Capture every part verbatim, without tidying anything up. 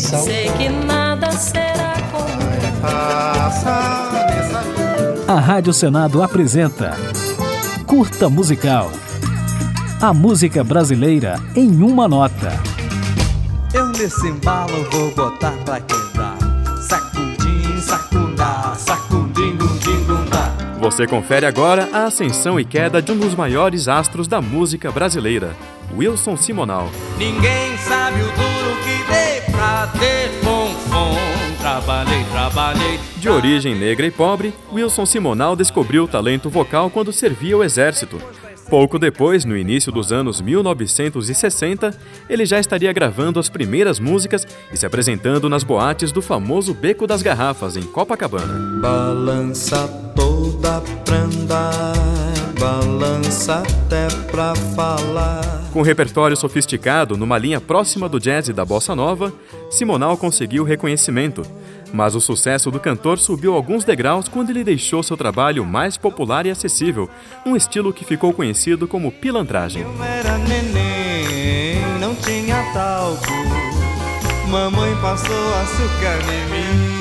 canção. Sei que nada será como A Rádio Senado apresenta Curta Musical. A música brasileira em uma nota. Eu nesse embalo vou botar pra quebrar. Sacudim, sacundá, sacudim, gundim, gundá. Você confere agora a ascensão e queda de um dos maiores astros da música brasileira, Wilson Simonal. Ninguém sabe o duro que dei pra ter fonfon. Trabalhei, trabalhei. De origem negra e pobre, Wilson Simonal descobriu o talento vocal quando servia o exército. Pouco depois, no início dos anos mil novecentos e sessenta, ele já estaria gravando as primeiras músicas e se apresentando nas boates do famoso Beco das Garrafas, em Copacabana. Balança toda pra andar, balança até pra falar. Com um repertório sofisticado, numa linha próxima do jazz e da bossa nova, Simonal conseguiu reconhecimento. Mas o sucesso do cantor subiu alguns degraus quando ele deixou seu trabalho mais popular e acessível, um estilo que ficou conhecido como pilantragem. Eu era neném, não tinha talco, mamãe passou açúcar em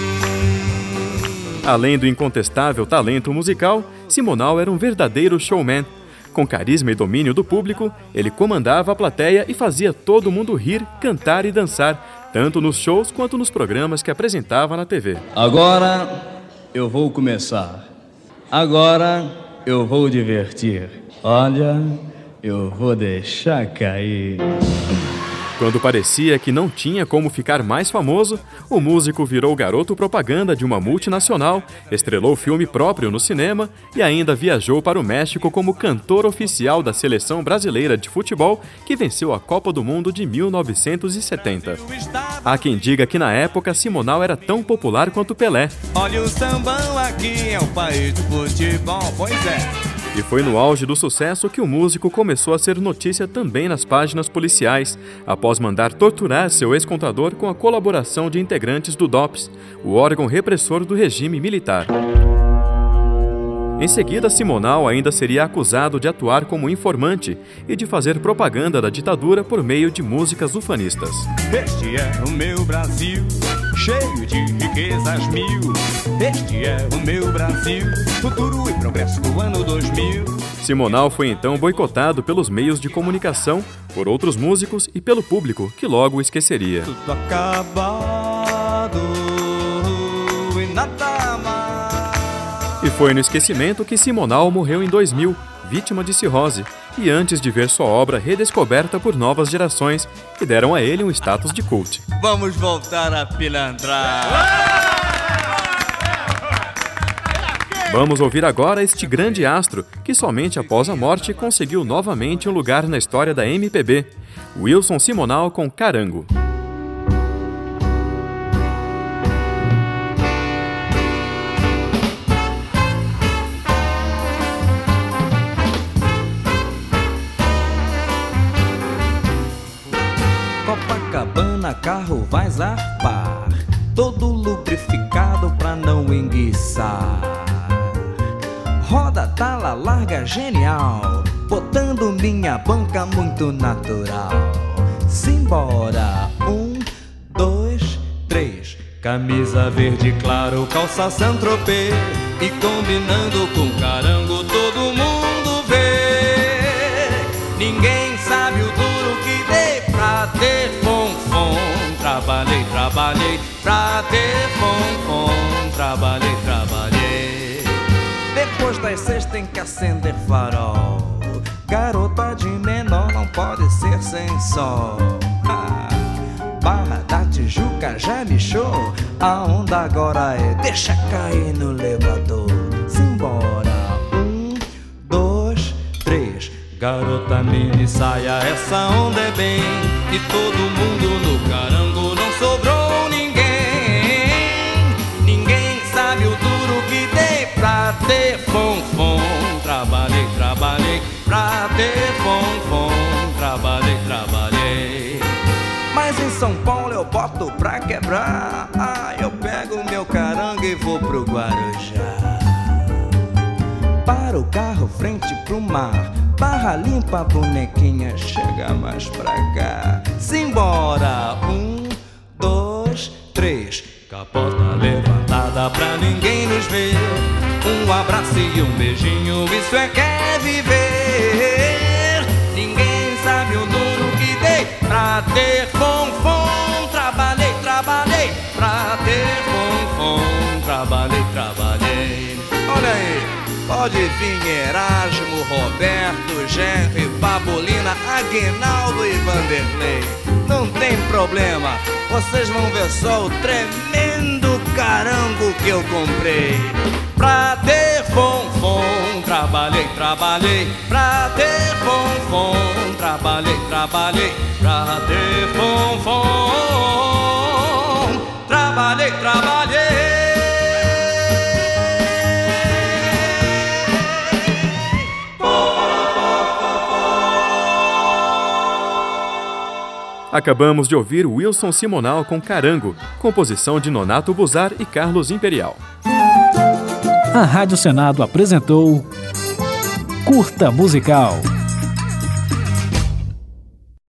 mim. Além do incontestável talento musical, Simonal era um verdadeiro showman. Com carisma e domínio do público, ele comandava a plateia e fazia todo mundo rir, cantar e dançar, tanto nos shows quanto nos programas que apresentava na T V. Agora eu vou começar. Agora eu vou divertir. Olha, eu vou deixar cair. Quando parecia que não tinha como ficar mais famoso, o músico virou garoto propaganda de uma multinacional, estrelou filme próprio no cinema e ainda viajou para o México como cantor oficial da seleção brasileira de futebol que venceu a Copa do Mundo de mil novecentos e setenta. Há quem diga que na época Simonal era tão popular quanto Pelé. Olha o sambão, aqui é o país do futebol, pois é. E foi no auge do sucesso que o músico começou a ser notícia também nas páginas policiais, após mandar torturar seu ex-contador com a colaboração de integrantes do DOPS, o órgão repressor do regime militar. Em seguida, Simonal ainda seria acusado de atuar como informante e de fazer propaganda da ditadura por meio de músicas ufanistas. Este é o meu Brasil, cheio de riquezas mil. Este é o meu Brasil, futuro e progresso do ano dois mil. Simonal foi então boicotado pelos meios de comunicação, por outros músicos e pelo público, que logo o esqueceria. Tudo acabado e nada mais. E foi no esquecimento que Simonal morreu em dois mil, vítima de cirrose, e antes de ver sua obra redescoberta por novas gerações, que deram a ele um status de cult. Vamos voltar a pilantrar. Vamos ouvir agora este grande astro, que somente após a morte conseguiu novamente um lugar na história da M P B, Wilson Simonal com Carango. Copacabana, carro vai zarpar, todo lubrificado pra não enguiçar. Roda, tala, larga, genial, botando minha banca muito natural. Simbora, um, dois, três. Camisa verde claro, calça Saint-Tropez, e combinando com Carango todo mundo vê. Ninguém sabe o duro que dei pra ter fonfon. Trabalhei, trabalhei pra ter fonfon. Trabalhei, trabalhei. Depois das seis tem que acender farol. Garota de menor não pode ser sem sol. Ah, Barra da Tijuca já lixou. A onda agora é deixa cair no elevador. Simbora, um, dois, três. Garota mini saia, essa onda é bem. E todo mundo no Carango não sobrou ninguém. Ninguém sabe o duro que dei pra ter fonfon. Trabalhei, trabalhei pra ter fonfon. Trabalhei, trabalhei. Mas em São Paulo eu boto pra quebrar. Ah, eu pego meu Carango e vou pro Guarujá. Para o carro, frente pro mar. Barra limpa, bonequinha, chega mais pra cá. Simbora, um, dois, a porta levantada pra ninguém nos ver. Um abraço e um beijinho, isso é que é viver. Ninguém sabe o duro que dei pra ter fonfon. Trabalhei, trabalhei pra ter fonfon. Trabalhei, trabalhei. Olha aí, pode vir Erasmo, Roberto, Gerry, Pabolina, Aguinaldo e Vanderlei. Não tem problema, vocês vão ver só o tremendo carango que eu comprei. Pra ter fonfon, trabalhei, trabalhei. Pra ter fonfon, trabalhei, trabalhei. Pra ter fonfon, trabalhei, trabalhei. Acabamos de ouvir Wilson Simonal com Carango, composição de Nonato Buzar e Carlos Imperial. A Rádio Senado apresentou Curta Musical.